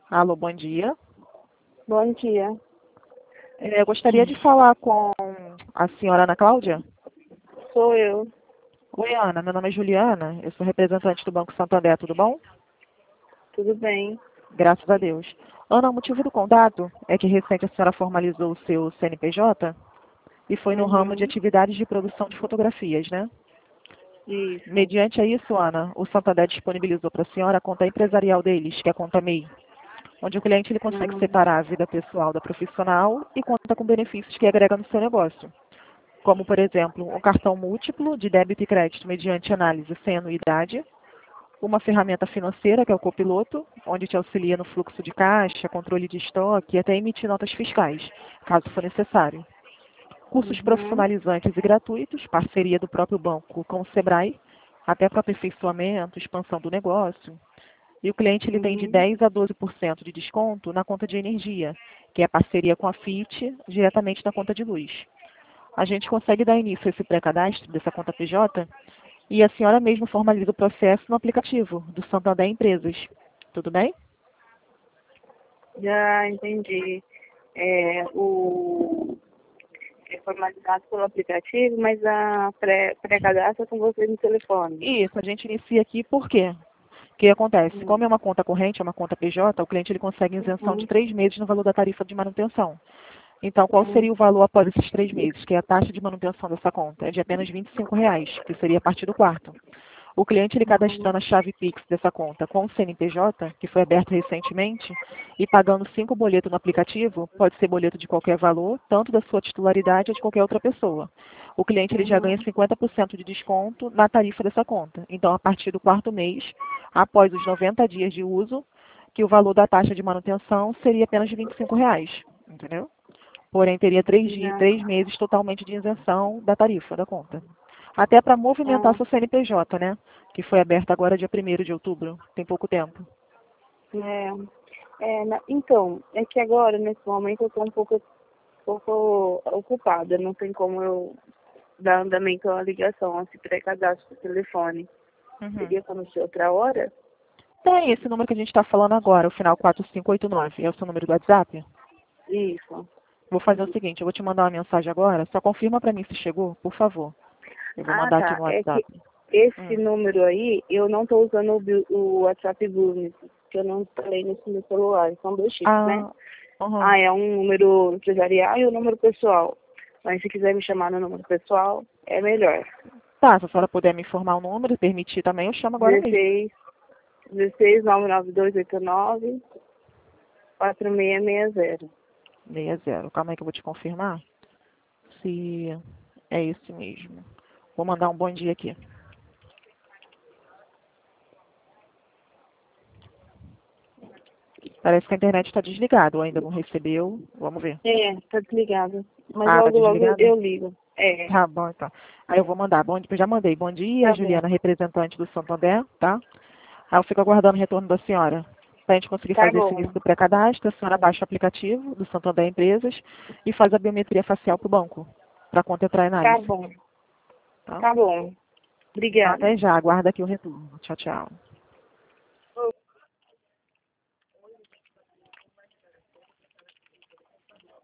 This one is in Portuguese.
Alô, bom dia. Bom dia. Eu gostaria de falar com a senhora Ana Cláudia. Sou eu. Oi, Ana. Meu nome é Juliana. Eu sou representante do Banco Santander. Tudo bom? Tudo bem? Graças a Deus. Ana, o motivo do contato é que recente a senhora formalizou o seu CNPJ e foi no ramo de Uhum. atividades de produção de fotografias, né? Isso. Mediante a isso, Ana, o Santander disponibilizou para a senhora a conta empresarial deles, que é a conta MEI, onde o cliente ele consegue Uhum. separar a vida pessoal da profissional e conta com benefícios que agrega no seu negócio, como, por exemplo, um cartão múltiplo de débito e crédito mediante análise sem anuidade, uma ferramenta financeira, que é o copiloto, onde te auxilia no fluxo de caixa, controle de estoque e até emitir notas fiscais, caso for necessário. Cursos Uhum. profissionalizantes e gratuitos, parceria do próprio banco com o Sebrae, até para aperfeiçoamento, expansão do negócio. E o cliente ele tem de Uhum. 10 a 12% de desconto na conta de energia, que é a parceria com a FIT, diretamente na conta de luz. A gente consegue dar início a esse pré-cadastro dessa conta PJ e a senhora mesma formaliza o processo no aplicativo do Santander Empresas. Tudo bem? Já entendi. É formalizado pelo aplicativo, mas a pré-cadastro é com você no telefone. Isso, a gente inicia aqui por quê? O que acontece? Como é Uhum. uma conta corrente, é uma conta PJ, o cliente ele consegue isenção de Uhum. 3 meses no valor da tarifa de manutenção. Então, qual Uhum. seria o valor após esses 3 meses? Que é a taxa de manutenção dessa conta? É de apenas R$ 25, que seria a partir do quarto. O cliente ele Uhum. cadastrando a chave Pix dessa conta com o CNPJ, que foi aberto recentemente, e pagando 5 boletos no aplicativo, pode ser boleto de qualquer valor, tanto da sua titularidade ou de qualquer outra pessoa. O cliente ele já ganha Uhum. 50% de desconto na tarifa dessa conta. Então, a partir do quarto mês, após os 90 dias de uso, que o valor da taxa de manutenção seria apenas de R$ 25, entendeu? Porém, teria Já. 3 meses totalmente de isenção da tarifa da conta. Até para movimentar Ah, seu CNPJ, né? Que foi aberto agora dia 1º de outubro, tem pouco tempo. é. Então, é que agora, nesse momento, eu estou um pouco ocupada. Não tem como eu dar andamento à ligação, a esse pré-cadastro do telefone. Uhum. Seria como se outra hora? Tem esse número que a gente está falando agora, o final 4589, é o seu número do WhatsApp? Isso. Vou fazer o seguinte, eu vou te mandar uma mensagem agora, só confirma para mim se chegou, por favor. Eu vou Ah, mandar aqui tá. no É que WhatsApp. esse Hum. número aí, eu não estou usando o WhatsApp Business, que eu não instalei nesse meu celular. São dois chips, né? Ah, uhum. Ah, é um número empresarial e um número pessoal. Mas se quiser me chamar no número pessoal, é melhor. Tá, se a senhora puder me informar o número e permitir também, eu chamo agora mesmo. 16 16 99289 4660. 60. Calma aí que eu vou te confirmar se é esse mesmo. Vou mandar um bom dia aqui. Parece que a internet está desligada, ou ainda não recebeu. Vamos ver. Tá desligado. Mas Ah, tá logo, logo desligada? eu ligo. Tá bom, então. Aí eu vou mandar. Bom, já mandei. Bom dia, Tá bom. Juliana, representante do Santander, tá? Aí eu fico aguardando o retorno da senhora. Para a gente conseguir Tá fazer esse bom. início do pré-cadastro, a senhora baixa o aplicativo do Santander Empresas e faz a biometria facial para o banco, para a conta entrar em Tá análise, bom. tá? Tá bom. Então, Obrigada. até já. Aguarda aqui o retorno. Tchau, tchau.